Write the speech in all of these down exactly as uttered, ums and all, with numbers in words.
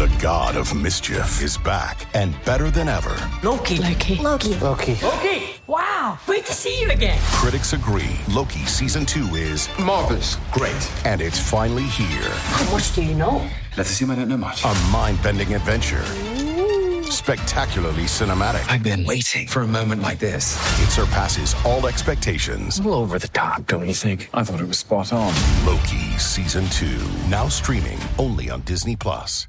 The god of mischief is back and better than ever. Loki. Loki. Loki. Loki. Loki. Wow. Great to see you again. Critics agree Loki season two is marvelous. Great. And it's finally here. How much do you know? Let's assume I don't know much. A mind-bending adventure. Spectacularly cinematic. I've been waiting for a moment like this. It surpasses all expectations. A little over the top, don't you think? I thought it was spot on. Loki season two. Now streaming only on Disney Plus.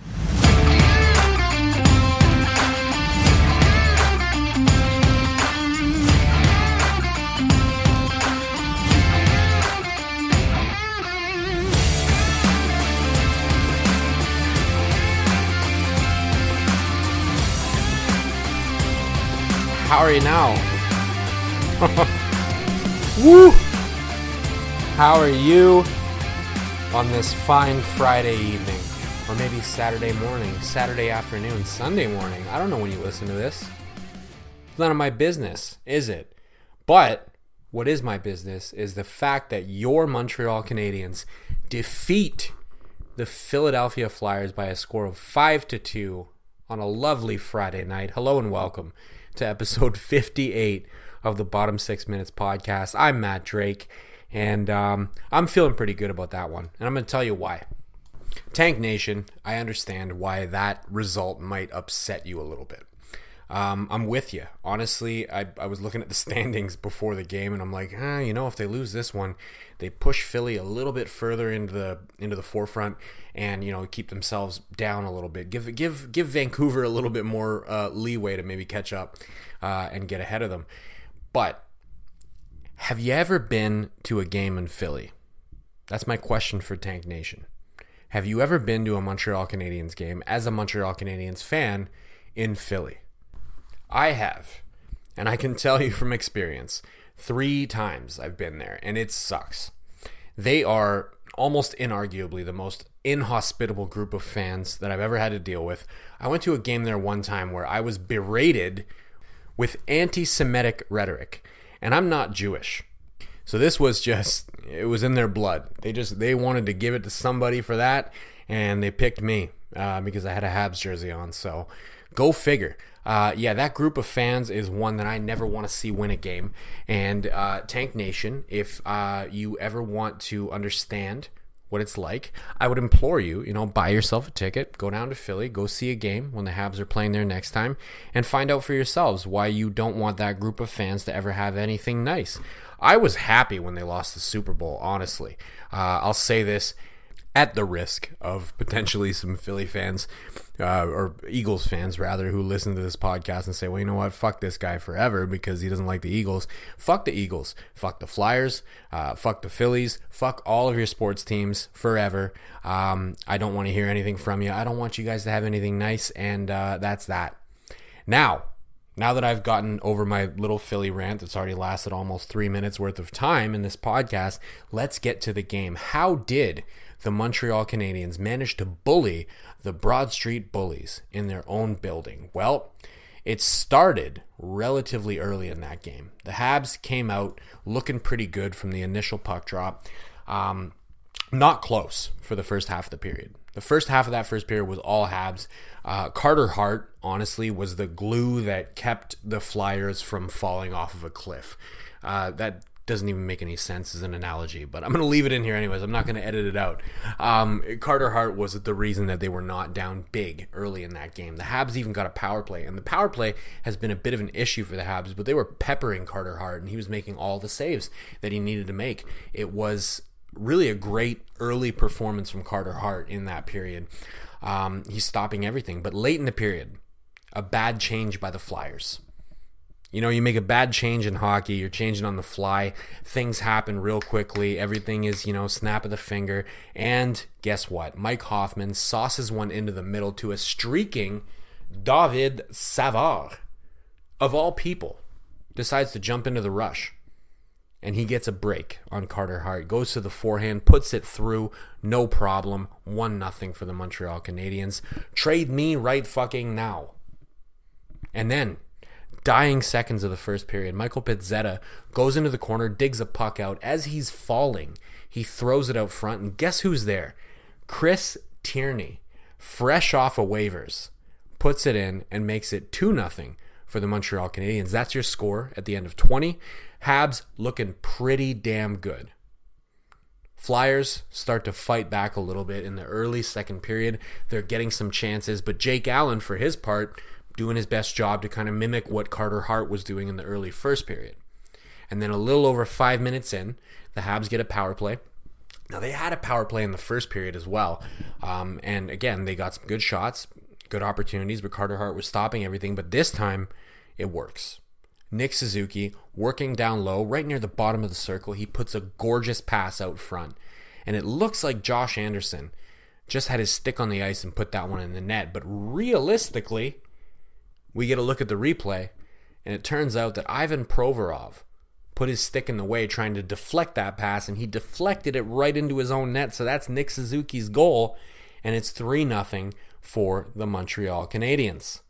How are you now? Woo! How are you on this fine Friday evening? Or maybe Saturday morning, Saturday afternoon, Sunday morning. I don't know when you listen to this. It's none of my business, is it? But what is my business is the fact that your Montreal Canadiens defeat the Philadelphia Flyers by a score of five to two on a lovely Friday night. Hello and welcome to episode fifty-eight of the Bottom Six Minutes podcast. I'm Matt Drake, and um, I'm feeling pretty good about that one, and I'm going to tell you why. Tank Nation, I understand why that result might upset you a little bit. Um, I'm with you. Honestly, I, I was looking at the standings before the game, and I'm like, eh, you know, if they lose this one, they push Philly a little bit further into the into the forefront, and you know, keep themselves down a little bit. Give give give Vancouver a little bit more uh, leeway to maybe catch up uh, and get ahead of them. But have you ever been to a game in Philly? That's my question for Tank Nation. Have you ever been to a Montreal Canadiens game as a Montreal Canadiens fan in Philly? I have, and I can tell you from experience, three times I've been there, and it sucks. They are almost inarguably the most inhospitable group of fans that I've ever had to deal with. I went to a game there one time where I was berated with anti-Semitic rhetoric, and I'm not Jewish. So this was just, it was in their blood. They just, they wanted to give it to somebody for that, and they picked me uh, because I had a Habs jersey on, so go figure. Uh, yeah, that group of fans is one that I never want to see win a game. And uh, Tank Nation, if uh, you ever want to understand what it's like, I would implore you, you know, buy yourself a ticket, go down to Philly, go see a game when the Habs are playing there next time, and find out for yourselves why you don't want that group of fans to ever have anything nice. I was happy when they lost the Super Bowl, honestly. Uh, I'll say this at the risk of potentially some Philly fans, uh, or Eagles fans rather, who listen to this podcast and say, well, you know what, fuck this guy forever because he doesn't like the Eagles. Fuck the Eagles. Fuck the Flyers. Uh, fuck the Phillies. Fuck all of your sports teams forever. Um, I don't want to hear anything from you. I don't want you guys to have anything nice, and uh, that's that. Now, now that I've gotten over my little Philly rant that's already lasted almost three minutes worth of time in this podcast, let's get to the game. How did the Montreal Canadiens managed to bully the Broad Street Bullies in their own building? Well, it started relatively early in that game. The Habs came out looking pretty good from the initial puck drop. Um, not close for the first half of the period. The first half of that first period was all Habs. Uh, Carter Hart, honestly, was the glue that kept the Flyers from falling off of a cliff. Uh, that doesn't even make any sense as an analogy, but I'm going to leave it in here anyways. I'm not going to edit it out. Um, Carter Hart was the reason that they were not down big early in that game. The Habs even got a power play, and the power play has been a bit of an issue for the Habs, but they were peppering Carter Hart, and he was making all the saves that he needed to make. It was really a great early performance from Carter Hart in that period. Um, he's stopping everything, but late in the period, a bad change by the Flyers. You know, you make a bad change in hockey, you're changing on the fly, things happen real quickly, everything is, you know, snap of the finger, and guess what? Mike Hoffman sauces one into the middle to a streaking David Savard, of all people, decides to jump into the rush, and he gets a break on Carter Hart, goes to the forehand, puts it through, no problem, one nothing for the Montreal Canadiens. Trade me right fucking now. And then, dying seconds of the first period, Michael Pezzetta goes into the corner, digs a puck out. As he's falling, he throws it out front, and guess who's there? Chris Tierney, fresh off of waivers, puts it in and makes it two nothing for the Montreal Canadiens. That's your score at the end of twenty. Habs looking pretty damn good. Flyers start to fight back a little bit in the early second period. They're getting some chances, but Jake Allen, for his part, doing his best job to kind of mimic what Carter Hart was doing in the early first period. And then a little over five minutes in, the Habs get a power play. Now, they had a power play in the first period as well. Um, and again, they got some good shots, good opportunities, but Carter Hart was stopping everything. But this time, it works. Nick Suzuki, working down low, right near the bottom of the circle, he puts a gorgeous pass out front. And it looks like Josh Anderson just had his stick on the ice and put that one in the net. But realistically, we get a look at the replay, and it turns out that Ivan Provorov put his stick in the way trying to deflect that pass, and he deflected it right into his own net. So that's Nick Suzuki's goal, and it's three nothing for the Montreal Canadiens.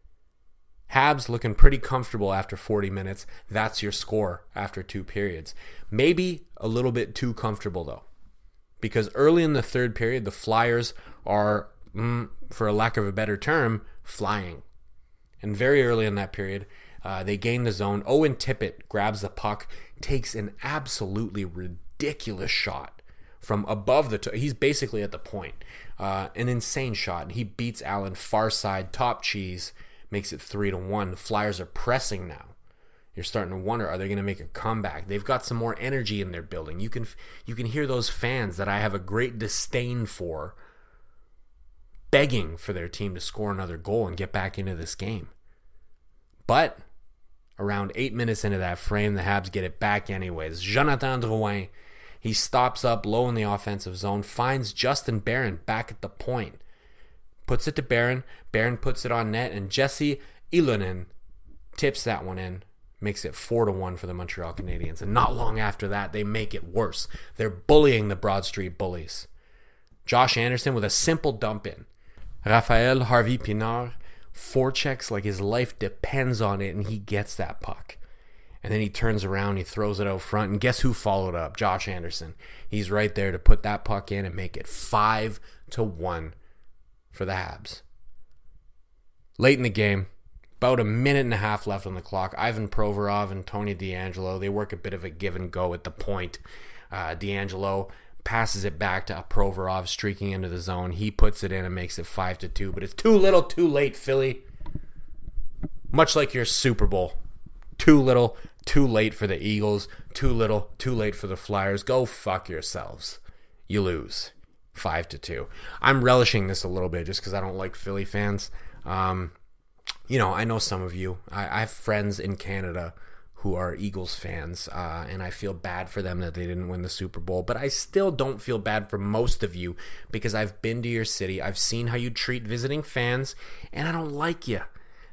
Habs looking pretty comfortable after forty minutes. That's your score after two periods. Maybe a little bit too comfortable, though, because early in the third period, the Flyers are, mm, for a lack of a better term, flying. And very early in that period, uh, they gain the zone. Owen Tippett grabs the puck, takes an absolutely ridiculous shot from above the t- he's basically at the point. Uh, an insane shot. He beats Allen far side, top cheese, makes it three to one. The Flyers are pressing now. You're starting to wonder, are they going to make a comeback? They've got some more energy in their building. You can you can hear those fans that I have a great disdain for begging for their team to score another goal and get back into this game. But around eight minutes into that frame, the Habs get it back anyways. Jonathan Drouin, he stops up low in the offensive zone, finds Justin Barron back at the point. Puts it to Barron. Barron puts it on net, and Jesse Ilonen tips that one in. Makes it four to one for the Montreal Canadiens. And not long after that, they make it worse. They're bullying the Broad Street Bullies. Josh Anderson with a simple dump in. Raphael Harvey Pinard forechecks like his life depends on it, and he gets that puck. And then he turns around, he throws it out front, and guess who followed up? Josh Anderson. He's right there to put that puck in and make it five to one for the Habs. Late in the game, about a minute and a half left on the clock, Ivan Provorov and Tony DeAngelo, they work a bit of a give and go at the point. Uh, DeAngelo passes it back to Provorov, streaking into the zone. He puts it in and makes it five to two, but it's too little, too late, Philly. Much like your Super Bowl. Too little, too late for the Eagles. Too little, too late for the Flyers. Go fuck yourselves. You lose. Five to two. I'm relishing this a little bit just because I don't like Philly fans. Um, you know, I know some of you. I, I have friends in Canada who are Eagles fans, uh, and I feel bad for them that they didn't win the Super Bowl. But I still don't feel bad for most of you because I've been to your city. I've seen how you treat visiting fans, and I don't like you.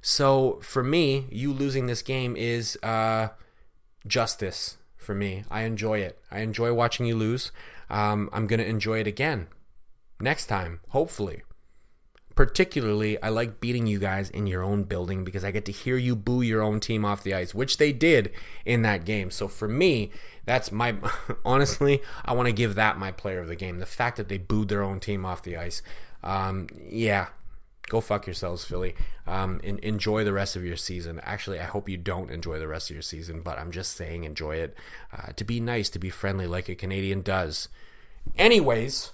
So for me, you losing this game is uh, justice for me. I enjoy it. I enjoy watching you lose. Um, I'm going to enjoy it again next time, hopefully. Particularly, I like beating you guys in your own building because I get to hear you boo your own team off the ice, which they did in that game. So for me, that's my, honestly, I want to give that my player of the game. The fact that they booed their own team off the ice. Um, yeah, go fuck yourselves, Philly. Um, and enjoy the rest of your season. Actually, I hope you don't enjoy the rest of your season, but I'm just saying enjoy it. Uh, to be nice, to be friendly like a Canadian does. Anyways,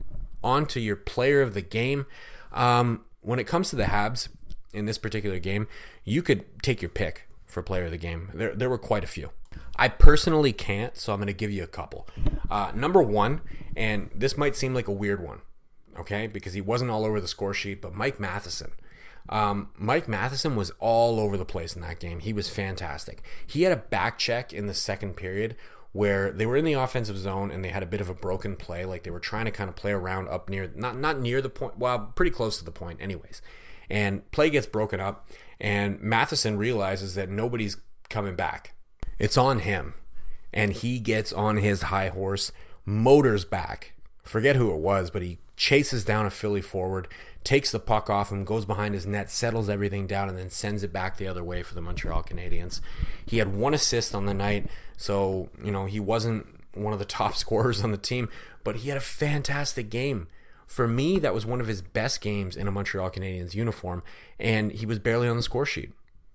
on to your player of the game. Um, when it comes to the Habs in this particular game, you could take your pick for player of the game. There, there were quite a few. I personally can't, so I'm going to give you a couple. Uh, number one, and this might seem like a weird one, okay, because he wasn't all over the score sheet, but Mike Matheson. Um, Mike Matheson was all over the place in that game. He was fantastic. He had a back check in the second period where they were in the offensive zone and they had a bit of a broken play, like they were trying to kind of play around up near, not not near the point, well, pretty close to the point anyways. And play gets broken up, and Matheson realizes that nobody's coming back. It's on him, and he gets on his high horse, motors back. Forget who it was, but he chases down a Philly forward, takes the puck off him, goes behind his net, settles everything down, and then sends it back the other way for the Montreal Canadiens. He had one assist on the night, so, you know, he wasn't one of the top scorers on the team, but he had a fantastic game For me, that was one of his best games in a Montreal Canadiens uniform, and he was barely on the score sheet.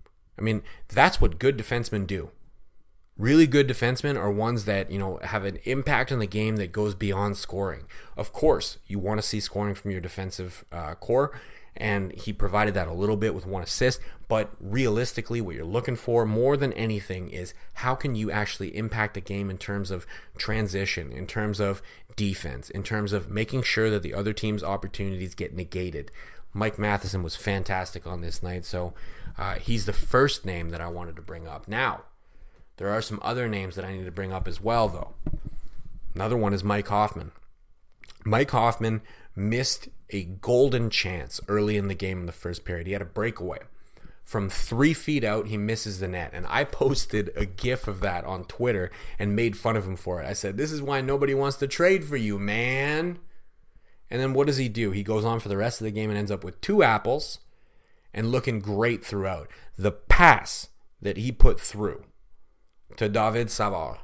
I mean, that's what good defensemen do. Really good defensemen are ones that, you know, have an impact on the game that goes beyond scoring. Of course, you want to see scoring from your defensive uh, core, and he provided that a little bit with one assist, but realistically, what you're looking for more than anything is how can you actually impact the game in terms of transition, in terms of defense, in terms of making sure that the other team's opportunities get negated. Mike Matheson was fantastic on this night, so uh, he's the first name that I wanted to bring up. Now, there are some other names that I need to bring up as well, though. Another one is Mike Hoffman. Mike Hoffman missed a golden chance early in the game in the first period. He had a breakaway. From three feet out, he misses the net. And I posted a gif of that on Twitter and made fun of him for it. I said, this is why nobody wants to trade for you, man. And then what does he do? He goes on for the rest of the game and ends up with two apples and looking great throughout. The pass that he put through to David Savard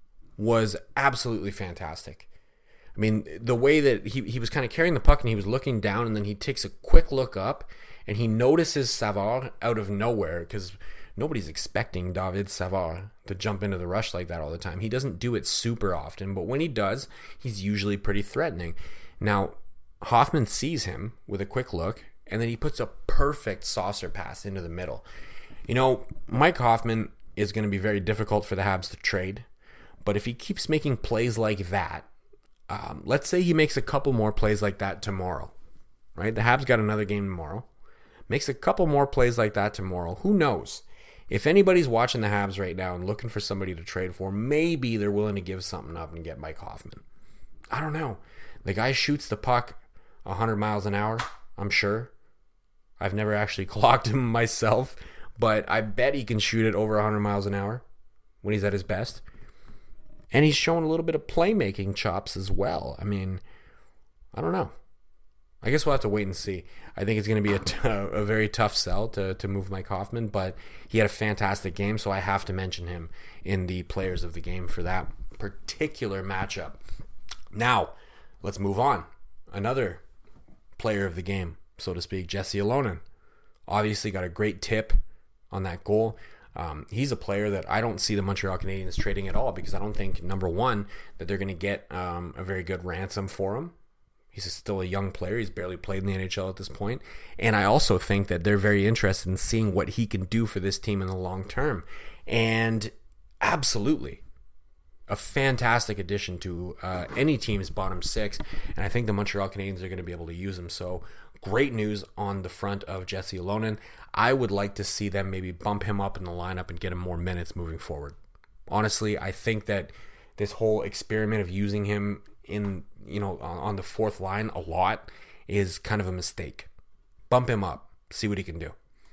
was absolutely fantastic. I mean, the way that he, he was kind of carrying the puck and he was looking down, and then he takes a quick look up and he notices Savard out of nowhere, because nobody's expecting David Savard to jump into the rush like that all the time. He doesn't do it super often, but when he does, he's usually pretty threatening. Now, Hoffman sees him with a quick look, and then he puts a perfect saucer pass into the middle. You know, Mike Hoffman is going to be very difficult for the Habs to trade, but if he keeps making plays like that, um, let's say he makes a couple more plays like that tomorrow, right? The Habs got another game tomorrow. Makes a couple more plays like that tomorrow. Who knows? If anybody's watching the Habs right now and looking for somebody to trade for, maybe they're willing to give something up and get Mike Hoffman. I don't know. The guy shoots the puck one hundred miles an hour, I'm sure. I've never actually clocked him myself, but I bet he can shoot it over one hundred miles an hour when he's at his best. And he's showing a little bit of playmaking chops as well. I mean, I don't know. I guess we'll have to wait and see. I think it's going to be a, t- a very tough sell to, to move Mike Hoffman, but he had a fantastic game, so I have to mention him in the players of the game for that particular matchup. Now, let's move on. Another player of the game, so to speak, Jesse Alonen. Obviously got a great tip on that goal. Um, he's a player that I don't see the Montreal Canadiens trading at all, because I don't think, number one, that they're going to get um, a very good ransom for him. He's still a young player. He's barely played in the N H L at this point. And I also think that they're very interested in seeing what he can do for this team in the long term. And absolutely, a fantastic addition to uh, any team's bottom six. And I think the Montreal Canadiens are going to be able to use him. So great news on the front of Jesse Alonen. I would like to see them maybe bump him up in the lineup and get him more minutes moving forward. Honestly, I think that this whole experiment of using him in, you know, on the fourth line a lot is kind of a mistake. Bump him up, see what he can do.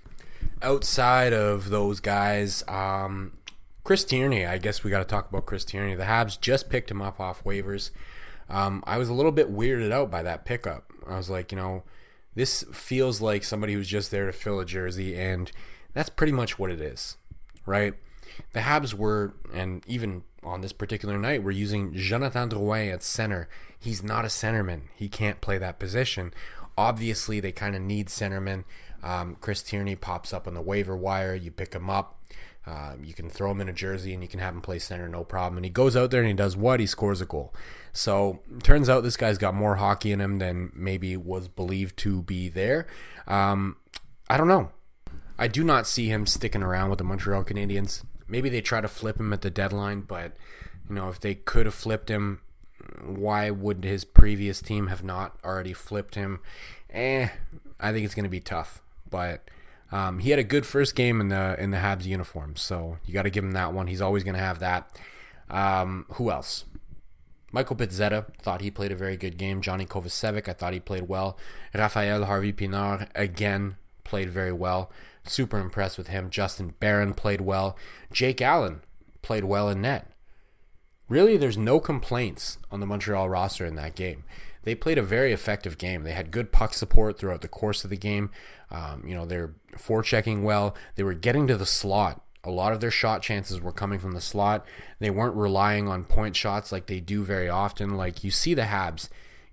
Outside of those guys, um, Chris Tierney, I guess we got to talk about Chris Tierney. The Habs just picked him up off waivers. Um, I was a little bit weirded out by that pickup. I was like, you know, this feels like somebody who's just there to fill a jersey, and that's pretty much what it is, right? The Habs were, and even on this particular night, we're using Jonathan Drouin at center. He's not a centerman. He can't play that position. Obviously, they kind of need centermen. Um, Chris Tierney pops up on the waiver wire. You pick him up. Uh, you can throw him in a jersey and you can have him play center, no problem. And he goes out there and he does what? He scores a goal. So turns out this guy's got more hockey in him than maybe was believed to be there. Um, I don't know. I do not see him sticking around with the Montreal Canadiens. Maybe they try to flip him at the deadline, but you know, if they could have flipped him, why would his previous team have not already flipped him? Eh, I think it's going to be tough. But um, he had a good first game in the in the Habs uniform, so you got to give him that one. He's always going to have that. Um, who else? Michael Pizzetta, thought he played a very good game. Johnny Kovacevic, I thought he played well. Raphael Harvey-Pinard, again, played very well. Super impressed with him. Justin Barron played well. Jake Allen played well in net. Really, there's no complaints on the Montreal roster in that game. They played a very effective game. They had good puck support throughout the course of the game. Um, you know, they're forechecking well. They were getting to the slot. A lot of their shot chances were coming from the slot. They weren't relying on point shots like they do very often. Like, you see the Habs,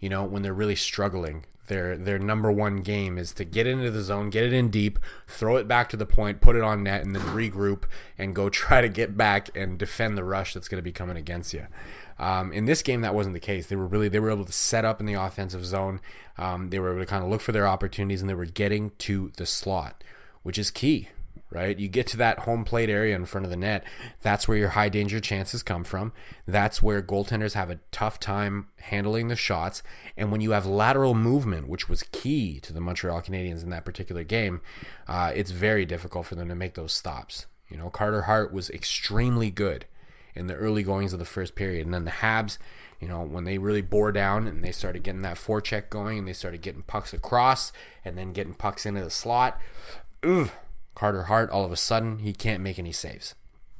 you know, when they're really struggling. Their their number one game is to get into the zone, get it in deep, throw it back to the point, put it on net, and then regroup and go try to get back and defend the rush that's going to be coming against you. Um, in this game, that wasn't the case. They were really they were able to set up in the offensive zone. Um, they were able to kind of look for their opportunities, and they were getting to the slot, which is key. Right? You get to that home plate area in front of the net. That's where your high danger chances come from. That's where goaltenders have a tough time handling the shots. And when you have lateral movement, which was key to the Montreal Canadiens in that particular game, uh, it's very difficult for them to make those stops. You know, Carter Hart was extremely good in the early goings of the first period. And then the Habs, you know, when they really bore down and they started getting that forecheck going and they started getting pucks across and then getting pucks into the slot, ugh. Carter Hart, all of a sudden, he can't make any saves.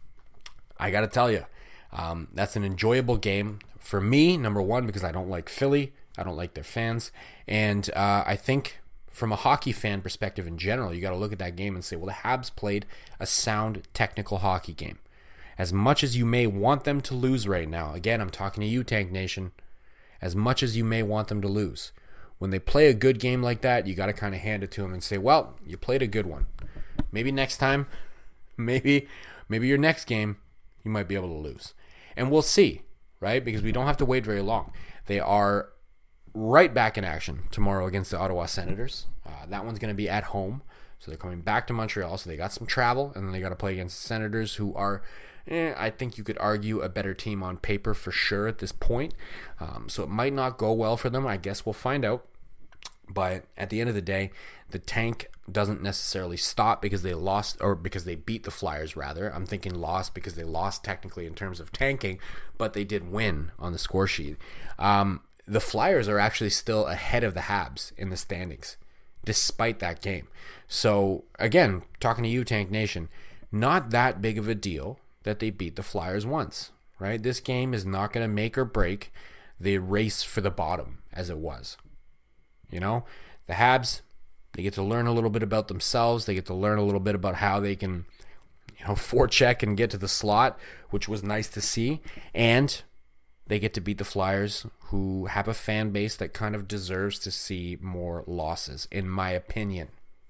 I got to tell you, um, that's an enjoyable game for me, number one, because I don't like Philly. I don't like their fans. And uh, I think from a hockey fan perspective in general, you got to look at that game and say, well, the Habs played a sound technical hockey game. As much as you may want them to lose right now, again, I'm talking to you, Tank Nation, as much as you may want them to lose, when they play a good game like that, you got to kind of hand it to them and say, well, you played a good one. Maybe next time, maybe maybe your next game, you might be able to lose. And we'll see, right? Because we don't have to wait very long. They are right back in action tomorrow against the Ottawa Senators. Uh, that one's going to be at home. So they're coming back to Montreal. So they got some travel, and then they got to play against the Senators, who are, eh, I think you could argue, a better team on paper for sure at this point. Um, so it might not go well for them. I guess we'll find out. But at the end of the day, the tank doesn't necessarily stop because they lost, or because they beat the Flyers, rather. I'm thinking lost because they lost technically in terms of tanking, but they did win on the score sheet. Um, the Flyers are actually still ahead of the Habs in the standings, despite that game. So, again, talking to you, Tank Nation, not that big of a deal that they beat the Flyers once, right? This game is not going to make or break the race for the bottom as it was. You know, the Habs, they get to learn a little bit about themselves. They get to learn a little bit about how they can, you know, forecheck and get to the slot, which was nice to see. And they get to beat the Flyers, who have a fan base that kind of deserves to see more losses, in my opinion.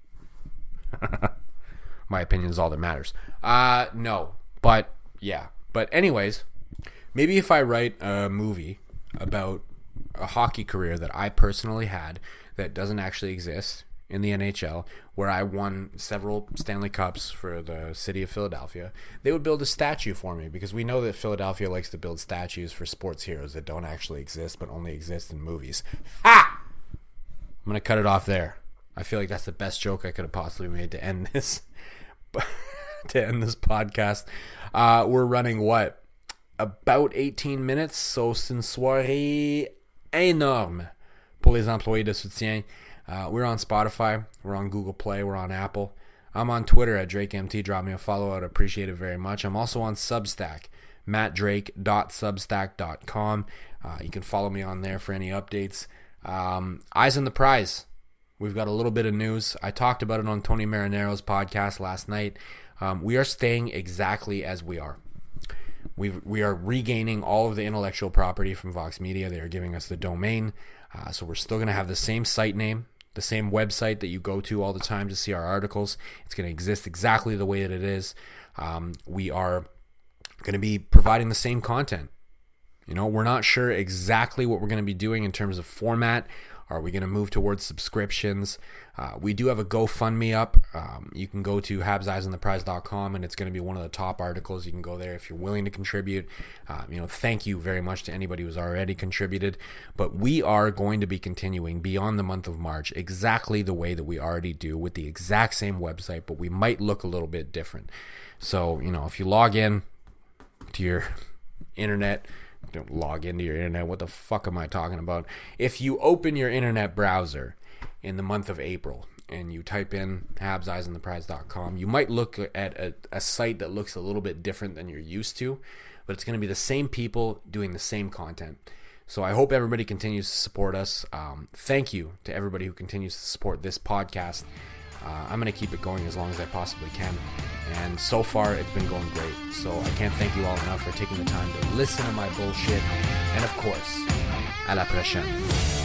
My opinion is all that matters. Uh, no, but yeah. But anyways, maybe if I write a movie about a hockey career that I personally had that doesn't actually exist in the N H L, where I won several Stanley Cups for the city of Philadelphia, they would build a statue for me, because we know that Philadelphia likes to build statues for sports heroes that don't actually exist but only exist in movies. Ha! I'm going to cut it off there. I feel like that's the best joke I could have possibly made to end this to end this podcast. Uh, we're running what? About eighteen minutes, so c'est une soirée énorme pour les employés de soutien. Uh, we're on Spotify, we're on Google Play, we're on Apple. I'm on Twitter at DrakeMT. Drop me a follow. I'd appreciate it very much. I'm also on Substack, matt drake dot substack dot com. Uh, you can follow me on there for any updates. Um, Eyes on the Prize. We've got a little bit of news. I talked about it on Tony Marinaro's podcast last night. Um, we are staying exactly as we are. We we are regaining all of the intellectual property from Vox Media. They are giving us the domain. Uh, so we're still going to have the same site name, the same website that you go to all the time to see our articles. It's going to exist exactly the way that it is. Um, we are going to be providing the same content. You know, we're not sure exactly what we're going to be doing in terms of format. Are we going to move towards subscriptions? Uh, we do have a GoFundMe up. Um, you can go to habs eyes on the prize dot com, and it's going to be one of the top articles. You can go there if you're willing to contribute. Uh, you know, thank you very much to anybody who's already contributed. But we are going to be continuing beyond the month of March exactly the way that we already do, with the exact same website, but we might look a little bit different. So, you know, if you log in to your internet, don't log into your internet. What the fuck am I talking about? If you open your internet browser in the month of April and you type in habs eyes on the prize dot com, you might look at a, a site that looks a little bit different than you're used to, but it's going to be the same people doing the same content. So I hope everybody continues to support us. Um, thank you to everybody who continues to support this podcast. Uh, I'm going to keep it going as long as I possibly can. And so far, it's been going great. So I can't thank you all enough for taking the time to listen to my bullshit. And of course, à la prochaine.